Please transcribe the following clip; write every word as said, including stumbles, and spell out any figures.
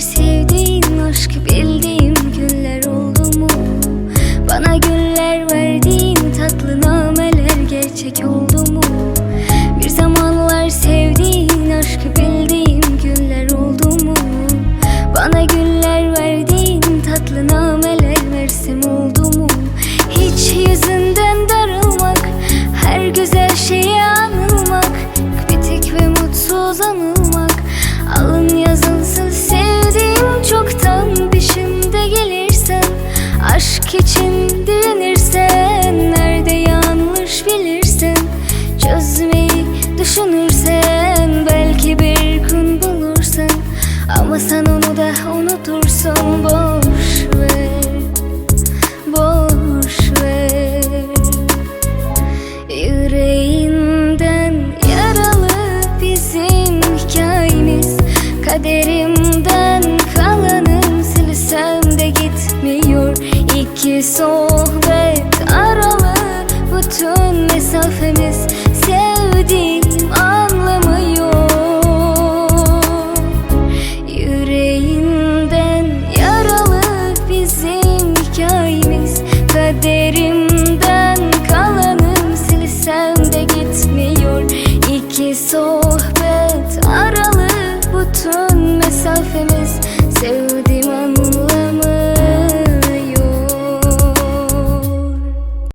sevdiğin, aşk bildiğim günler oldu mu? Bana güller verdiğin tatlı nameler gerçek oldu mu? Bir zamanlar sevdiğin, aşk bildiğim günler oldu mu? Bana güller verdiğin tatlı nameler versem oldu mu? Hiç yüzünden darılmak, her güzel şeyi anılmak, bitik ve mutsuz anılmak, alın yazılsın sevdiğim çoktan peşimde gelirsen, aşk için direnirsen, nerede yanlış bilirsen, çözmeyi düşünürsen, belki bir gün bulursan, ama sen onu da unutursun. Boş ver, boş ver. Yüreğinden yaralı bizim hikayemiz, kaderimden kalanım silsem de gitmiyor. İki sohbet aralı bütün mesafemiz, sevdiğim anlamıyor. Yüreğinden yaralı bizim hikayemiz, kaderimden kalanım silsem de gitmiyor. İki sohbet aralı bütün mesafemiz, sevdiğim